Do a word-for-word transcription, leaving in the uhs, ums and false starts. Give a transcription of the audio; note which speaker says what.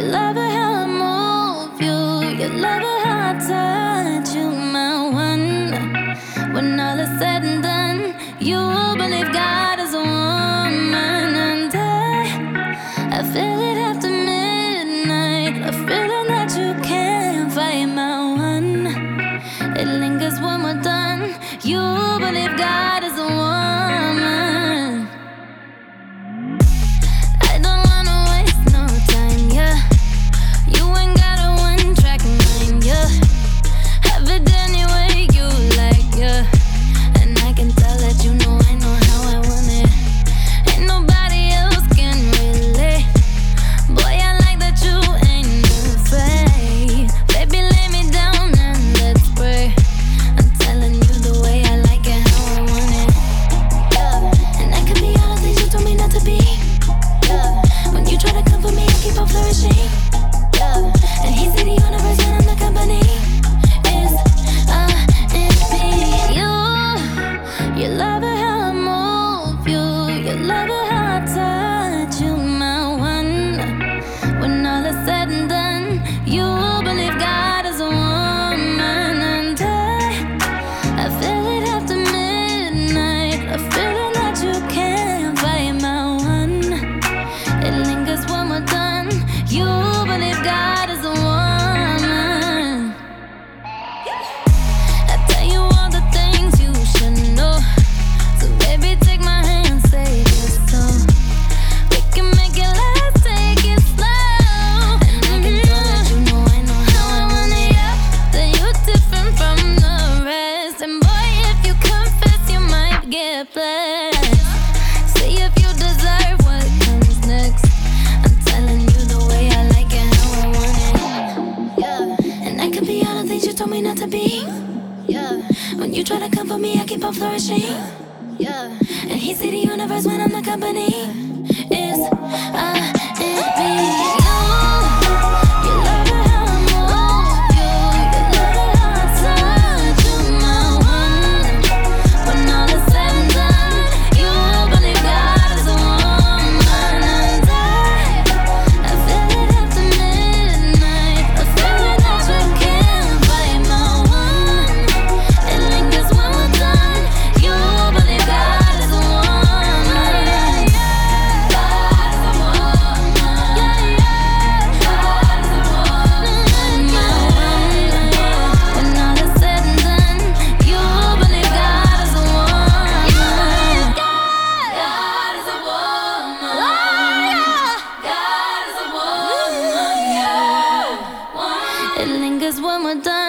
Speaker 1: You love it how I move you. You love it how I touch you, my one. When all is said and done, you believe God is a woman, and I, I feel it after midnight. A feeling that you can't fight, my one. It lingers when we're done. You believe God is a woman. I don't wanna waste no time, yeah. You ain't got a one-track mind, yeah. Have it any way you like, yeah. And I can tell that you know I know how I want it. Ain't nobody else can relate. Boy, I like that you ain't afraid. Baby, lay me down and let's pray. I'm telling you the way I like it, how I want it, yeah. And I can be all the things you told me not to be, yeah. When you try to come for me, I keep on flourishing, yeah. And he said the universe when I'm the company is uh, it's me. You, you love it how I move you. You love it how I touch you, my one. When all is said and done, you believe God is a woman, and I, I feel it after midnight. A feeling that you can't fight, my one. It lingers when we're done. You believe God is a woman. I tell you all the things you should know. So baby, take my hand, say this song. We can make it last, take it slow. And I can tell that you know I know how I want it, yeah. That you're different from the rest. And boy, if you confess, you might get blessed. See if you deserve what comes next. I'm telling you the way I like it, how I want it, yeah. And I can be all the things you told me not to be, yeah. When you try to come for me, I keep on flourishing, yeah. And he see the universe when I'm the company is uh, it me. You, you love it how I move you. You love it how I touch you, my one. When all is said and done, you believe God is a woman, and I, I feel it after midnight. A feeling that you can't fight, my one. It lingers when we're done. You believe God is a woman, yeah, yeah. God is a woman, yeah, yeah. God is a woman, my one. When all is said and done, you believe God is a woman. God is a woman. God is a woman, yeah. It lingers when we're done.